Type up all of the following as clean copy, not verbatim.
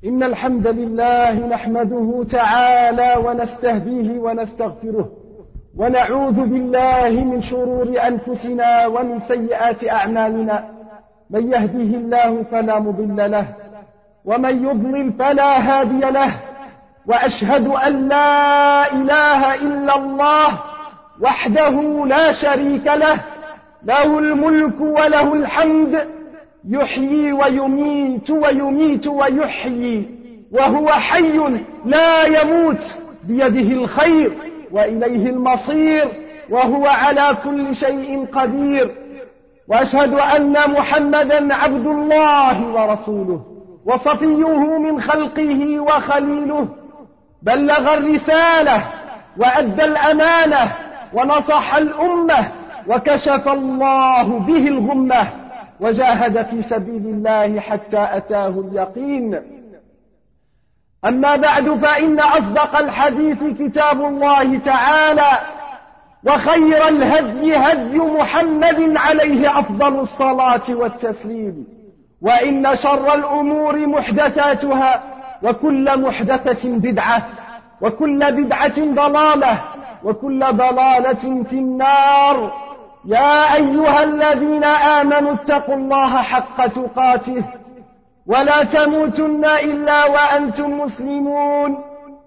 إن الحمد لله نحمده تعالى ونستهديه ونستغفره ونعوذ بالله من شرور أنفسنا ومن سيئات أعمالنا. من يهديه الله فلا مضل له ومن يضلل فلا هادي له، وأشهد أن لا إله إلا الله وحده لا شريك له، له الملك وله الحمد، يحيي ويميت ويميت ويحيي وهو حي لا يموت، بيده الخير وإليه المصير، وهو على كل شيء قدير. وأشهد أن محمدا عبد الله ورسوله وصفيه من خلقه وخليله، بلغ الرسالة وأدى الأمانة ونصح الأمة وكشف الله به الغمة، وجاهد في سبيل الله حتى أتاه اليقين. أما بعد، فإن أصدق الحديث كتاب الله تعالى، وخير الهدي هدي محمد عليه أفضل الصلاة والتسليم، وإن شر الأمور محدثاتها، وكل محدثة بدعة، وكل بدعة ضلالة، وكل ضلالة في النار. يا أيها الذين آمنوا اتقوا الله حق تقاته ولا تموتن إلا وأنتم مسلمون.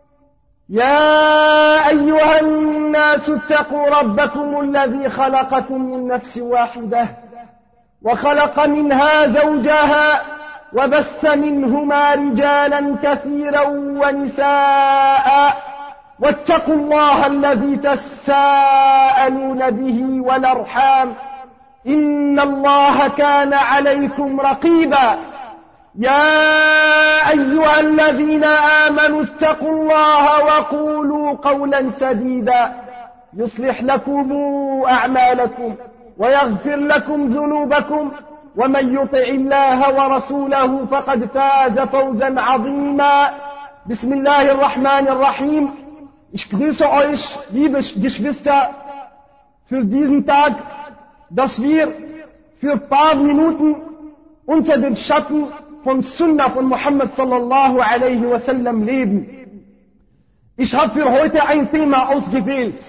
يا أيها الناس اتقوا ربكم الذي خلقكم من نفس واحدة وخلق منها زوجها وبث منهما رجالا كثيرا ونساء، واتقوا الله الذي تساءلون به والأرحام، إن الله كان عليكم رقيبا. يا أيها الذين آمنوا اتقوا الله وقولوا قولا سديدا يصلح لكم أعمالكم ويغفر لكم ذنوبكم، ومن يطع الله ورسوله فقد فاز فوزا عظيما. بسم الله الرحمن الرحيم. Ich grüße euch, liebe Geschwister, für diesen Tag, dass wir für ein paar Minuten unter den Schatten von Sunnah von Muhammad sallallahu alaihi wasallam leben. Ich habe für heute ein Thema ausgewählt.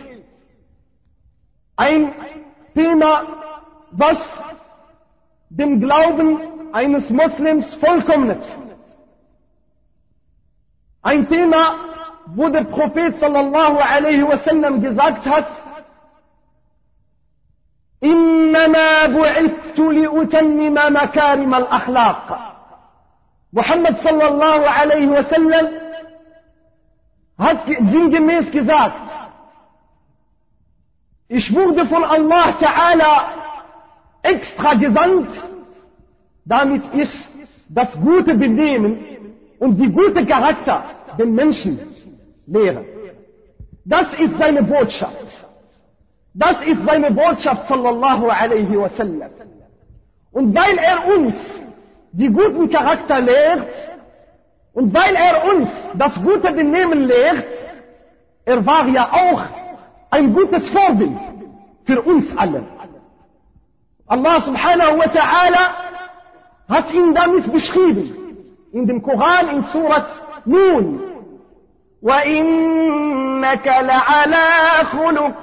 Ein Thema, was dem Glauben eines Moslems vollkommnet. Ein Thema, wo der Prophet sallallahu alaihi wasallam gesagt hat: إنما بعثت لأتمم مكارم الأخلاق. Muhammad sallallahu alaihi wasallam hat sinngemäß gesagt: Ich wurde von Allah Ta'ala extra gesandt, damit ich das gute Benehmen und die gute Charakter den Menschen lehre. Das ist seine Botschaft. Das ist seine Botschaft sallallahu alaihi wasallam. Und weil er uns die guten Charakter lehrt und weil er uns das gute Benehmen lehrt, er war ja auch ein gutes Vorbild für uns alle. Allah subhanahu wa ta'ala hat ihn damit beschrieben in dem Koran in Surat Nun: وَإِنَّكَ لَعَلَى خُلُقٍ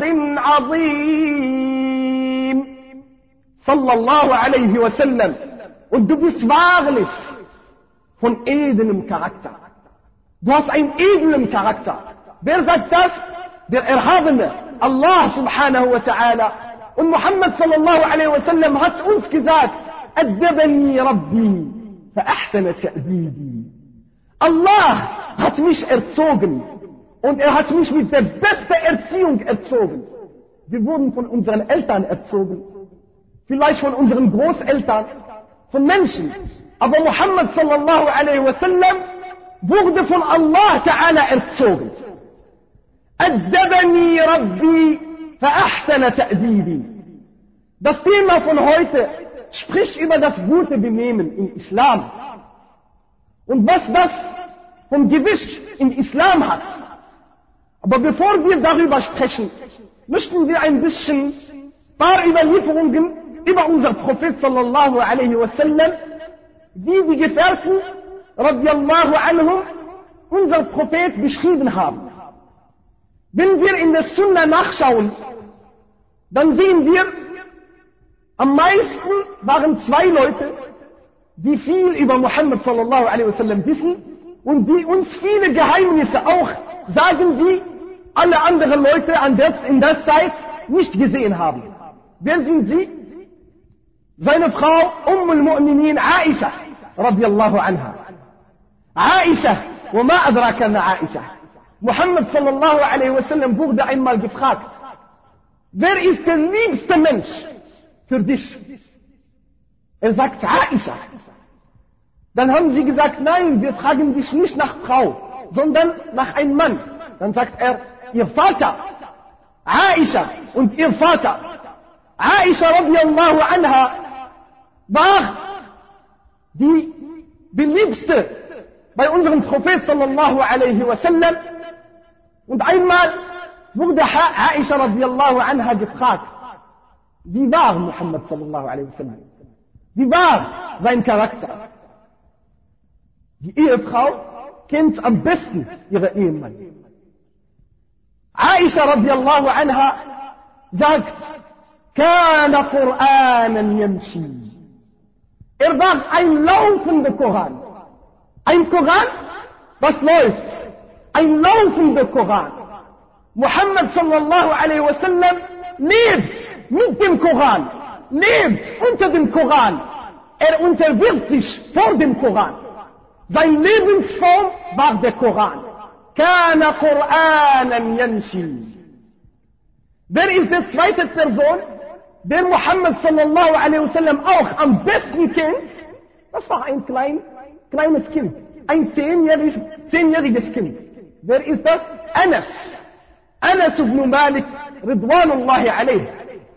عَظِيمٍ. Sallallahu alaihi wasallam. Und du bist wahrlich von edlem Charakter. Du hast einen edlen Charakter. Wer sagt das? Der Erhabene, Allah subhanahu wa ta'ala. Und Muhammad sallallahu alaihi wasallam hat uns gesagt: أَدَّبَنِي رَبِّي فَأَحْسَنَ تَأْدِيبِي. Allah hat mich erzogen und er hat mich mit der besten Erziehung erzogen. Wir wurden von unseren Eltern erzogen, vielleicht von unseren Großeltern, von Menschen. Aber Muhammad sallallahu alaihi wasallam wurde von Allah Ta'ala erzogen. Addabani Rabbi fa ahsana ta'dibi. Das Thema von heute spricht über das gute Benehmen im Islam und was das vom Gewicht im Islam hat. Aber bevor wir darüber sprechen, möchten wir ein bisschen paar Überlieferungen über unser Prophet sallallahu alaihi wasallam, wie die Gefährten radiallahu anhum, unser Prophet beschrieben haben. Wenn wir in der Sunna nachschauen, dann sehen wir, am meisten waren zwei Leute, die viel über Muhammad sallallahu alaihi wasallam wissen und die uns viele Geheimnisse auch sagen, die alle anderen Leute in der Zeit nicht gesehen haben. Wer sind sie? Seine Frau al-Mu'minin Aisha radiallahu anha. Aisha, وما أدراك ما Aisha. Muhammad sallallahu alaihi wasallam wurde einmal gefragt, wer ist der liebste Mensch für dich? Er sagt Aisha. Dann haben sie gesagt, nein, wir fragen dich nicht nach Frau, sondern nach einem Mann. Dann sagt er, ihr Vater. Aisha und ihr Vater. Aisha radiallahu anha war die beliebste bei unserem Prophet sallallahu alaihi wasallam. Und einmal wurde Aisha radiallahu anha gefragt, wie war Muhammad sallallahu alaihi wasallam? Wie war sein Charakter? Die Ehefrau kennt am besten ihren Ehemann. Aisha radiallahu anha sagt, kana Qur'anan yamshi. War ein laufender Koran. Ein Koran, was läuft. Ein laufender Koran. Muhammad sallallahu alaihi wasallam lebt mit dem Koran. Lebt unter dem Koran. Er unterwirft sich vor dem Koran. Seine Lebensform war der Koran. Kana Qur'anan yamshi. Wer ist die zweite Person, der Muhammad sallallahu alaihi wasallam auch am besten kennt? Das war ein kleines Kind. Ein zehnjähriges Kind. Wer ist das? Anas. Anas ibn Malik, Ridwanullahi alayh.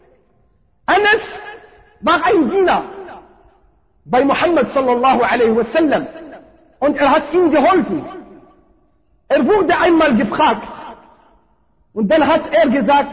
Anas war ein Diener bei Muhammad sallallahu alaihi wasallam. Und er hat ihm geholfen. Er wurde einmal gefragt. Und dann hat er gesagt,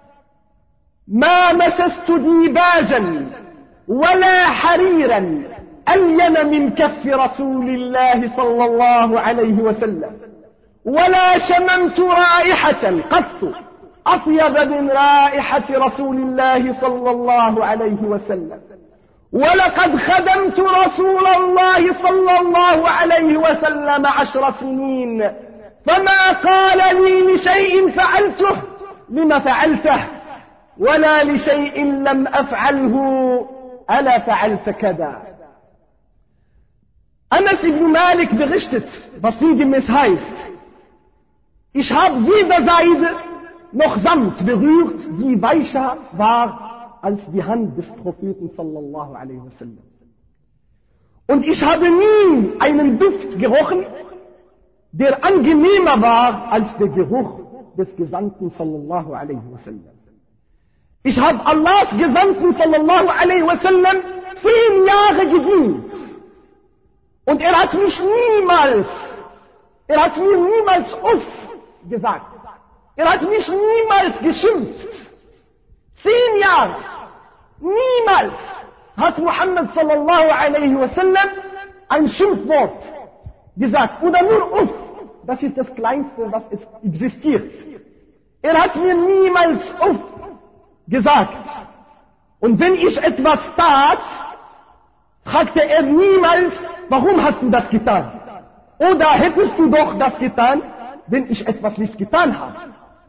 ما مسست ديباجا ولا حريرا ألين من كف رسول الله صلى الله عليه وسلم ولا شممت رائحة قط أطيب من رائحة رسول الله صلى الله عليه وسلم ولقد خدمت رسول الله صلى الله عليه وسلم 10 سنين فما قال لي لشيء فعلته لما فعلته ولا لشيء لم أفعله ألا فعلت كذا. Anas ibn Malik berichtet, was sinngemäß heißt, ich habe weder Seide noch Samt berührt, die weicher war als die Hand des Propheten sallallahu alaihi wasallam. Und ich habe nie einen Duft gerochen, der angenehmer war als der Geruch des Gesandten sallallahu alaihi wasallam. Ich habe Allahs Gesandten sallallahu alaihi wasallam 10 Jahre gedient. Und er hat mir niemals uff gesagt. Er hat mich niemals geschimpft. 10 Jahre. Niemals hat Muhammad sallallahu alaihi wasallam ein Schimpfwort gesagt. Oder nur uff. Das ist das Kleinste, was es existiert. Er hat mir niemals uff gesagt. Und wenn ich etwas tat, fragte er niemals, warum hast du das getan? Oder hättest du doch das getan, wenn ich etwas nicht getan habe?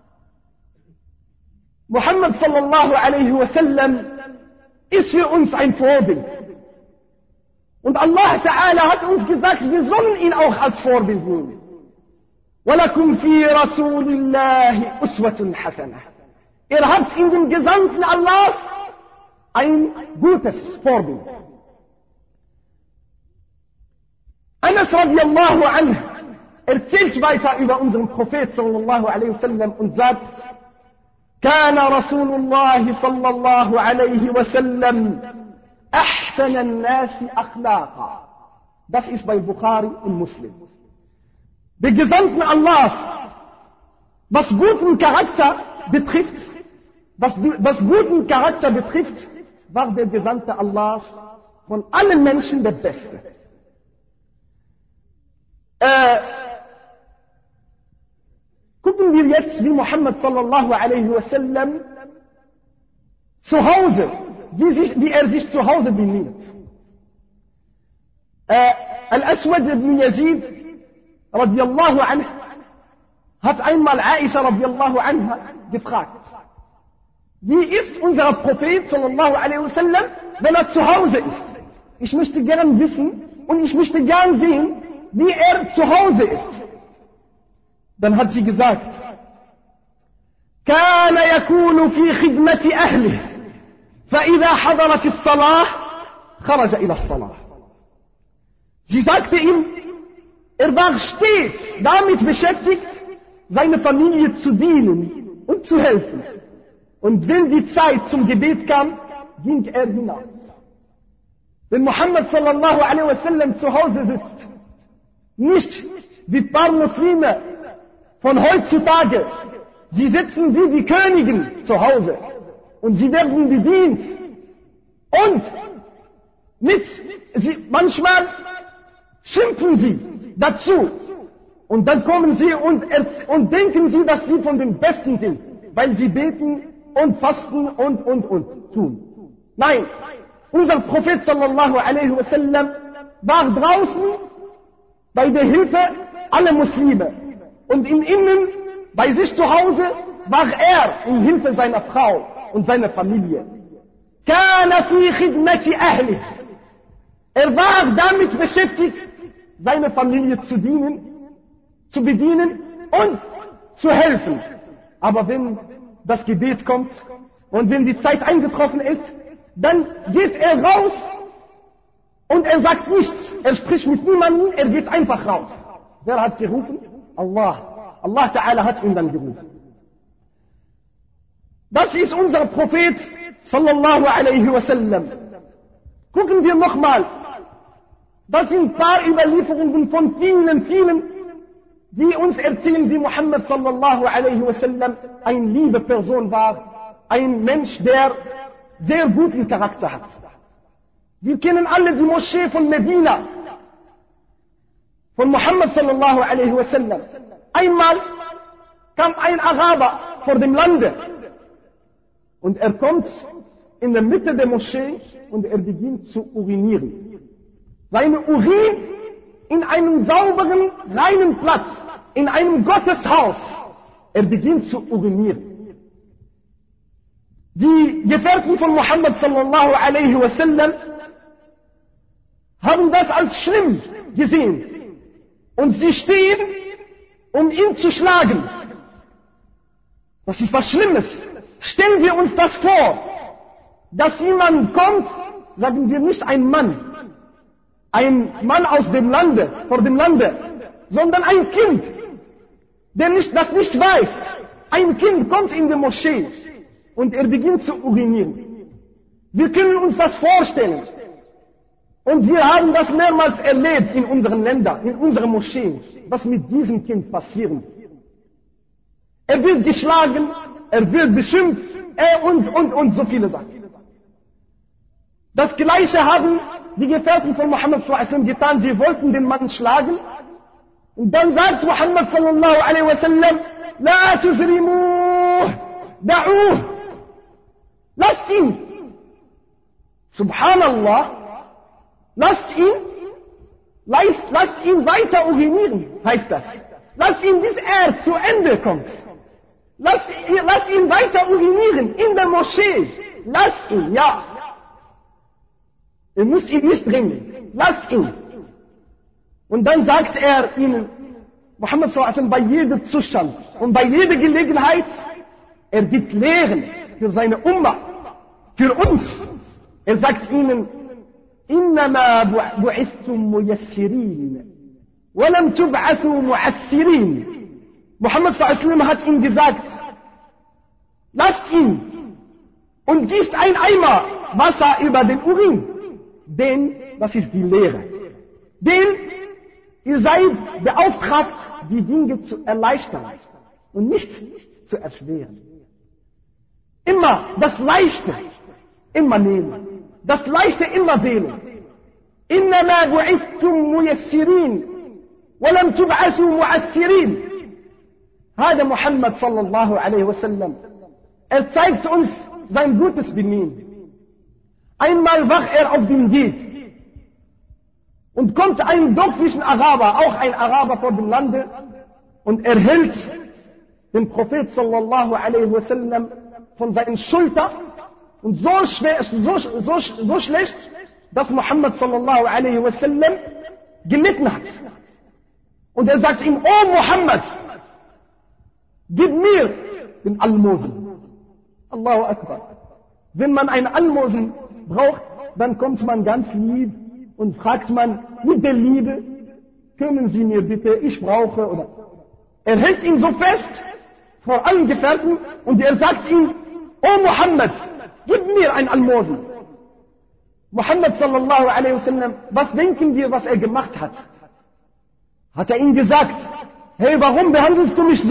Muhammad sallallahu alaihi wasallam ist für uns ein Vorbild. Und Allah Ta'ala hat uns gesagt, wir sollen ihn auch als Vorbild nehmen. وَلَكُمْ فِي رَسُولِ اللَّهِ أُسْوَةٌ حَسَنَةٌ. Er hat in dem Gesandten Allahs ein gutes Vorbild. Anas radiallahu anhu erzählt weiter über unseren Prophet sallallahu alaihi wasallam und sagt, كان رسول الله صلى الله عليه وسلم أحسن الناس أخلاقا. Das ist bei Bukhari und Muslim. Der Gesandten Allahs, was guten Charakter betrifft, war der Gesandte Allahs von allen Menschen der Beste. jetzt, wie Muhammad sallallahu alaihi wasallam zu Hause, wie er sich zu Hause benimmt. Al-Aswad ibn Yazid radiallahu anhu hat einmal Aisha radiallahu anha gefragt, wie ist unser Prophet sallallahu alaihi wasallam, wenn er zu Hause ist? Ich möchte gern wissen und ich möchte gern sehen, wie er zu Hause ist. Dann hat sie gesagt, كان يكون في خدمة أهله فإذا حضرت الصلاة خرج إلى الصلاة. Sie sagte ihm, er war stets damit beschäftigt, seine Familie zu dienen und zu helfen. Und wenn die Zeit zum Gebet kam, ging er hinaus. Wenn Muhammad sallallahu alaihi wasallam zu Hause sitzt, nicht wie ein paar Muslime von heutzutage, sie sitzen wie die Königin zu Hause und sie werden bedient und manchmal schimpfen sie dazu und dann kommen sie und denken sie, dass sie von den Besten sind, weil sie beten und fasten und tun. Nein, unser Prophet sallallahu alaihi wasallam war draußen bei der Hilfe aller Muslime und innen bei sich zu Hause war er in Hilfe seiner Frau und seiner Familie. كان في خدمة أهله. Er war damit beschäftigt, seine Familie zu bedienen und zu helfen. Aber wenn das Gebet kommt und wenn die Zeit eingetroffen ist, dann geht er raus und er sagt nichts. Er spricht mit niemandem, er geht einfach raus. Wer hat gerufen? Allah. Allah Ta'ala hat ihn dann gerufen. Das ist unser Prophet sallallahu alaihi wasallam. Gucken wir nochmal. Das sind ein paar Überlieferungen von vielen, die uns erzählen, wie Muhammad sallallahu alaihi wasallam eine liebe Person war. Ein Mensch, der sehr guten Charakter hat. Wir kennen alle die Moschee von Medina, von Muhammad sallallahu alaihi wasallam. Einmal kam ein Araber vor dem Lande und er kommt in der Mitte der Moschee und er beginnt zu urinieren. Seine Urin in einem sauberen, reinen Platz, in einem Gotteshaus. Er beginnt zu urinieren. Die Gefährten von Muhammad sallallahu alaihi wasallam haben das als schlimm gesehen. Und sie stehen, um ihn zu schlagen. Das ist was Schlimmes. Stellen wir uns das vor, dass jemand kommt, sagen wir nicht ein Mann aus dem Lande, vor dem Lande, sondern ein Kind, der das nicht weiß. Ein Kind kommt in die Moschee und er beginnt zu urinieren. Wir können uns das vorstellen. Und wir haben das mehrmals erlebt in unseren Ländern, in unseren Moscheen, was mit diesem Kind passieren. Er wird geschlagen, er wird beschimpft, und so viele Sachen. Das Gleiche haben die Gefährten von Muhammad sallallahu alaihi wasallam getan. Sie wollten den Mann schlagen. Und dann sagt Muhammad sallallahu alaihi wasallam, La tuzrimuh, da'uh. Lasst ihn. Subhanallah. Lasst ihn weiter urinieren, heißt das. Lasst ihn, bis er zu Ende kommt. Lasst ihn weiter urinieren in der Moschee. Lasst ihn, ja. Ihr müsst ihn nicht drängen. Lasst ihn. Und dann sagt er ihnen, Muhammad sallallahu alaihi wasallam, bei jedem Zustand und bei jeder Gelegenheit, er gibt Lehren für seine Umma, für uns. Er sagt ihnen, إنما بعثتم ميسرين ولم تبعثوا معسرين. Muhammad sallallahu alaihi wasallam hat ihm gesagt, lasst ihn und gießt ein Eimer Wasser über den Urin, denn das ist die Lehre. Denn ihr seid beauftragt, die Dinge zu erleichtern und nicht zu erschweren. Immer das Leichte, immer nehmen. Das Leichte immer wählen. إنما بعثتم ميسرين ولم تبعثوا معسرين. هذا محمد صلى الله عليه وسلم. Zeigt uns sein gutes Benehmen. Einmal war auf dem Weg und kommt ein dorflichen Araber, auch ein Araber vor dem Lande, und hält den Prophet sallallahu alaihi wasallam von seinen Schultern und so schlecht, dass Muhammad sallallahu alaihi wasallam gelitten hat. Und sagt ihm, oh Muhammad, gib mir den Almosen. Allahu Akbar. Wenn man ein Almosen braucht, dann kommt man ganz lieb und fragt man mit der Liebe, können Sie mir bitte, ich brauche, oder. Er hält ihn so fest vor allen Gefährten und sagt ihm, oh Muhammad, gib mir ein Almosen. Muhammad sallallahu alaihi wasallam, was denken wir, was er gemacht hat? Hat er ihm gesagt, hey, warum behandelst du mich so?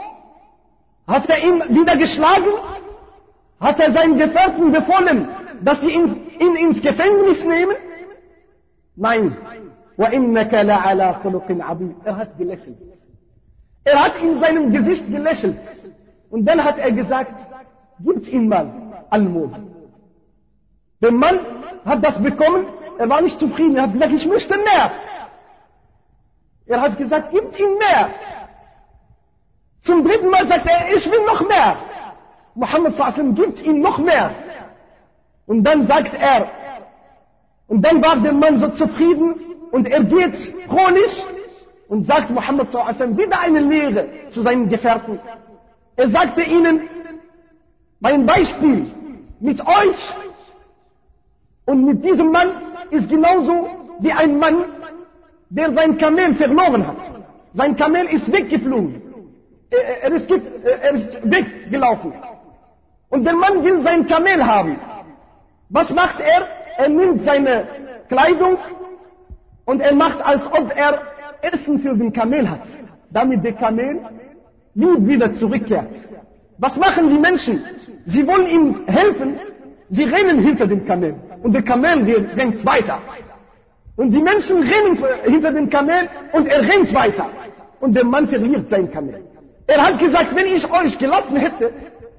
Hat er ihn wieder geschlagen? Hat er seinen Gefährten befohlen, dass sie ihn ins Gefängnis nehmen? Nein. وَإِنَّكَ لَعَلَى خُلُقٍ عَظِيمٍ. Er hat gelächelt. Er hat in seinem Gesicht gelächelt. Und dann hat er gesagt, gibt's ihm mal Almosen. Der Mann hat das bekommen, er war nicht zufrieden, er hat gesagt, ich möchte mehr. Er hat gesagt, gibt's ihm mehr. Zum dritten Mal sagt er, ich will noch mehr. Muhammad sallallahu alaihi wasallam gibt ihm noch mehr. Und dann sagt er, und dann war der Mann so zufrieden und er geht chronisch und sagt Muhammad sallallahu alaihi wasallam wieder eine Lehre zu seinen Gefährten. Er sagte ihnen, mein Beispiel mit euch und mit diesem Mann ist genauso wie ein Mann, der sein Kamel verloren hat. Sein Kamel ist weggeflogen. Er ist weggelaufen. Und der Mann will sein Kamel haben. Was macht er? Er nimmt seine Kleidung und er macht, als ob er Essen für den Kamel hat, damit der Kamel nie wieder zurückkehrt. Was machen die Menschen? Sie wollen ihm helfen, sie rennen hinter dem Kamel und der Kamel rennt weiter. Und die Menschen rennen hinter dem Kamel und er rennt weiter. Und der Mann verliert sein Kamel. Er hat gesagt, wenn ich euch gelassen hätte,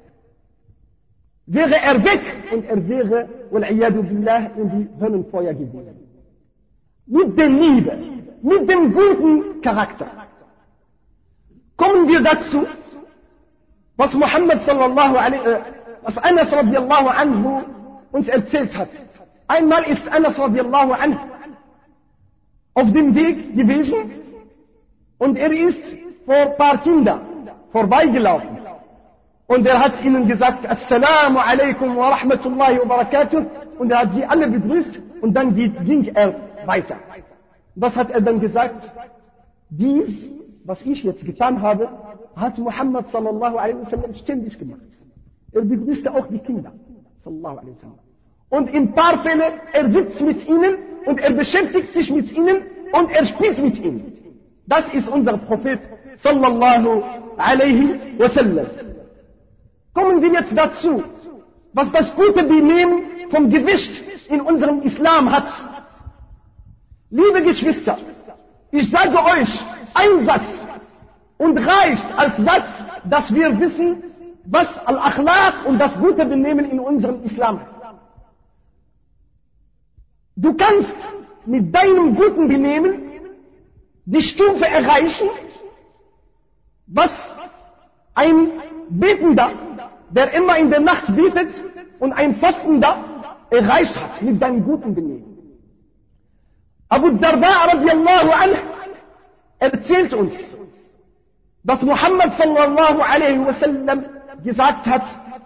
wäre er weg und er wäre, wal-iyadu billah, in die Höllenfeuer gewesen. Mit der Liebe, mit dem guten Charakter. Kommen wir dazu, was Muhammad sallallahu alaihi, was Anas radiallahu anhu uns erzählt hat. Einmal ist Anas radiallahu anhu auf dem Weg gewesen und er ist vor ein paar Kindern vorbeigelaufen. Und er hat ihnen gesagt, Assalamu alaikum wa rahmatullahi wa barakatuh. Und er hat sie alle begrüßt und dann ging er weiter. Was hat er dann gesagt? Dies, was ich jetzt getan habe, hat Muhammad sallallahu alaihi wasallam ständig gemacht. Er begrüßte auch die Kinder, sallallahu alaihi wasallam. Und in ein paar Fällen, er sitzt mit ihnen und er beschäftigt sich mit ihnen und er spielt mit ihnen. Das ist unser Prophet, sallallahu alaihi wasallam. Kommen wir jetzt dazu, was das gute Benehmen vom Gewicht in unserem Islam hat. Liebe Geschwister, ich sage euch, ein Satz und reicht als Satz, dass wir wissen, was Al-Akhlaq und das gute Benehmen in unserem Islam ist. Du kannst mit deinem guten Benehmen die Stufe erreichen, was ein Betender, der immer in der Nacht betet, und ein Fastender erreicht hat mit deinem guten Benehmen. Abu Darda radiallahu anhu erzählt uns, dass Muhammad sallallahu alaihi wasallam gesagt hat,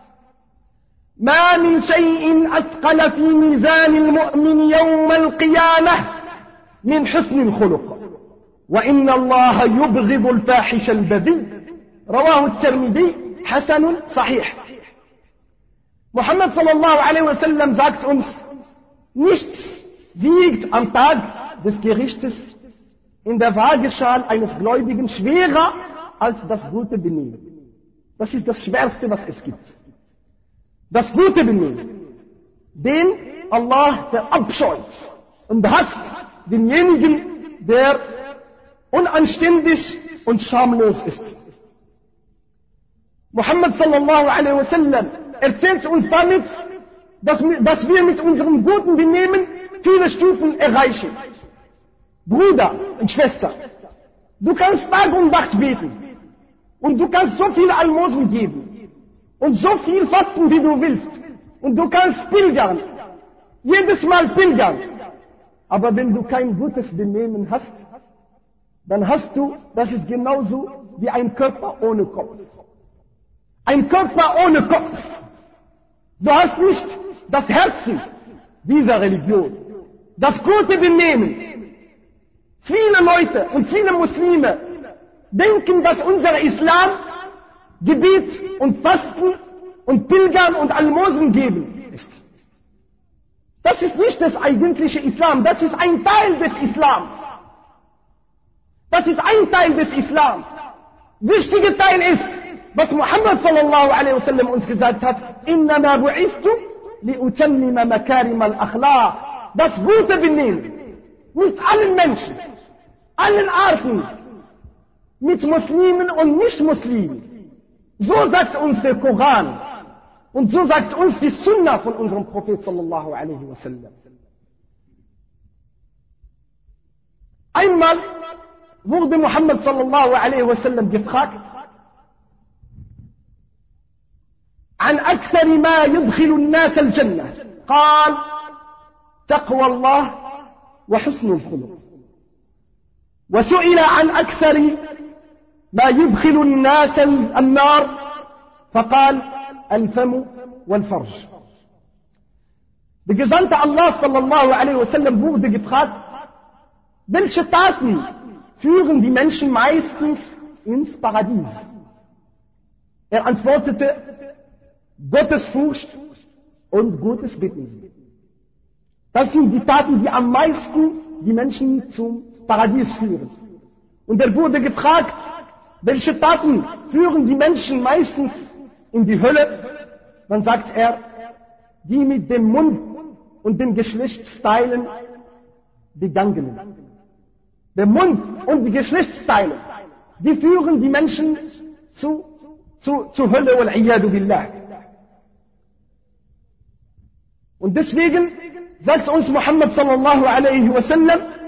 ما من شيء أثقل في ميزان المؤمن يوم القيامة من حسن الخلق وإن الله يبغض الفاحش البذيء رواه الترمذي حسن صحيح. Muhammad sallallahu alaihi wasallam sagt uns, nichts wiegt am Tag des Gerichtes in der Waageschale eines Gläubigen schwerer als das gute Benehmen. Das ist das Schwerste, was es gibt. Das gute Benehmen, den Allah verabscheut und hasst denjenigen, der unanständig und schamlos ist. Muhammad sallallahu alaihi wasallam erzählt uns damit, dass wir mit unserem guten Benehmen viele Stufen erreichen. Bruder und Schwester, du kannst Tag und Nacht beten und du kannst so viele Almosen geben und so viel fasten, wie du willst, und du kannst pilgern, jedes Mal pilgern. Aber wenn du kein gutes Benehmen hast, dann hast du, das ist genauso wie ein Körper ohne Kopf. Ein Körper ohne Kopf. Du hast nicht das Herzen dieser Religion, das gute Benehmen. Viele Leute und viele Muslime denken, dass unser Islam Gebet und Fasten und Pilgern und Almosen geben ist. Das ist nicht das eigentliche Islam, das ist ein Teil des Islams. Das ist ein Teil des Islams. Wichtiger Teil ist, was Muhammad sallallahu alaihi wasallam uns gesagt hat: Innama bu'istu li'utammima makarim al-akhlaq. Das gute Benehmen mit allen Menschen, allen Arten, mit Muslimen und Nicht-Muslimen. So sagt uns der Koran und so sagt uns die Sunna von unserem Prophet sallallahu alaihi wasallam. Einmal wurde Muhammad sallallahu alaihi wasallam gefragt: عن أكثر ما يدخل الناس الجنة. قال: تقوى الله وحسن الخلق. وسئل عن أكثر ما يدخل الناس النار. فقال: الفم والفرج. Der Gesandte Allah sallallahu alaihi wasallam wurde gefragt, welche Taten führen die Menschen meistens ins Paradies? Er antwortete: Gottesfurcht und gutes Bitten. Das sind die Taten, die am meisten die Menschen zum Paradies führen. Und er wurde gefragt, welche Taten führen die Menschen meistens in die Hölle? Dann sagt er, die mit dem Mund und den Geschlechtsteilen begangenen. Der Mund und die Geschlechtsteile, die führen die Menschen zur Hölle, wal-iyadu billah. Und deswegen sagt uns Muhammad sallallahu alaihi wasallam,